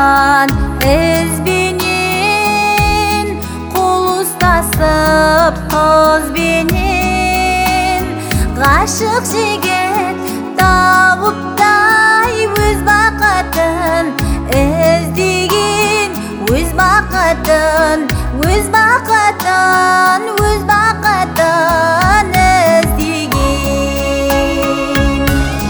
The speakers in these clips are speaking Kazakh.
соққан ізбенен, қол ұстасып қызбенен, ғашық жігіт тауыптай өз бақытын іздеген, өз бақытын, өз бақытын, өз бақытын іздеген.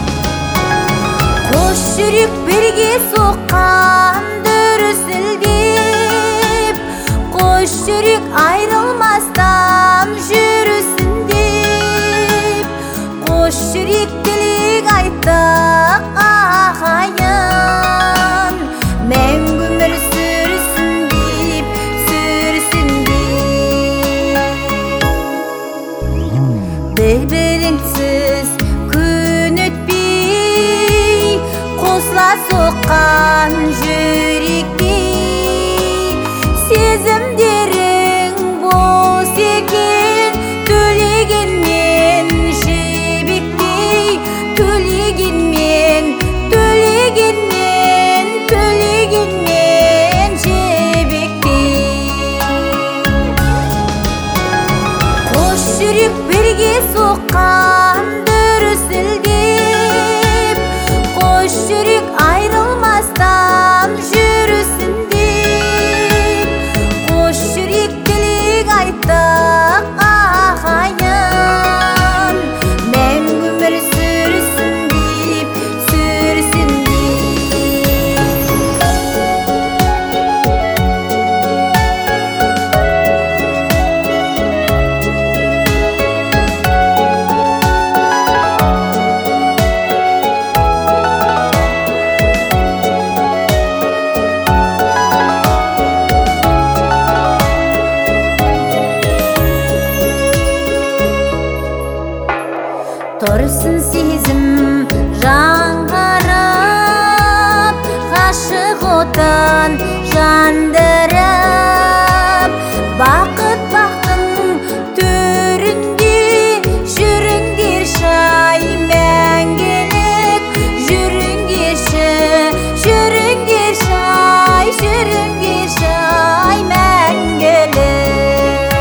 Қос жүрек бірге соққан дүрсілдеп, қос жүрек айрылмастан жүрсін деп, қос жүрек тілек айттық ағайын, мәңгі өмір сүрсін деп, сүрсін деп. Бір-біріңсіз күн өтпей, қосыла соққан жүректей, сезімдерің бос екен, төлегенмен жібектей, төлегенмен, төлегенмен, төлегенмен жібектей. Қос жүрек бірге соққан дүрсілдеп, қос жүрек айрылмастан жүрсін деп, қос жүрек тілек айттық ағайын, мәңгі өмір сүрсін деп, сүрсін деп. Тұрсын сезім жаңғырып, ғашық отын жандырып, бақыт бақтың төрінде жүріңдерші ай мәңгілік, жүріңдерші, жүріңдерші ай, жүріңдерші ай мәңгілік.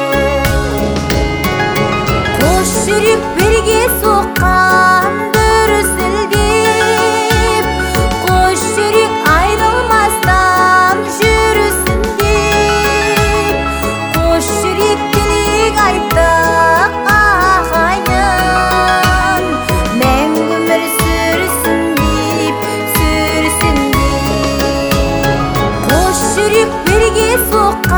Қос жүрек бірге соққан дүрсілдеп, қос жүрек айрылмастан жүрсін деп, қос жүрек тілек айттық ағайын, мәңгі өмір сүрсін деп, сүрсін деп. Қос жүрек бірге соққан